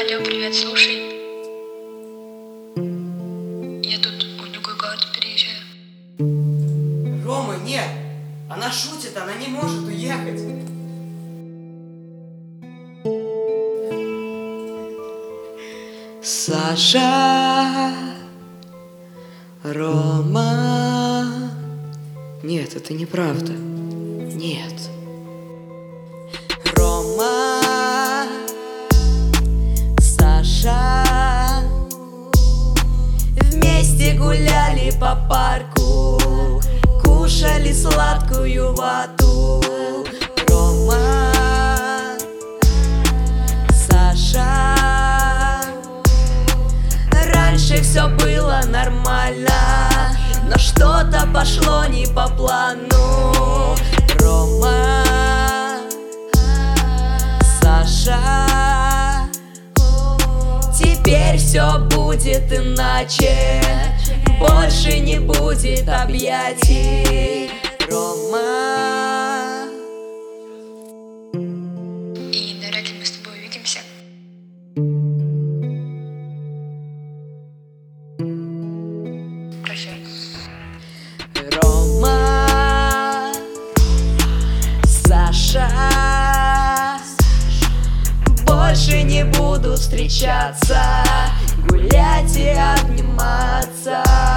Алло, привет, слушай. Я тут в другой город переезжаю. Рома, нет! Она шутит, она не может уехать. Саша, Рома. Нет, это неправда. Нет. Рома, Саша. Вместе гуляли по парку, кушали сладкую вату. Рома, Саша. Раньше все было нормально, но что-то пошло не по плану. Рома, Саша. Теперь все будет иначе, больше не будет объятий. Рома. И навряд ли мы с тобой увидимся. Прощай. Рома, Саша. Больше не буду встречаться, гулять и обниматься.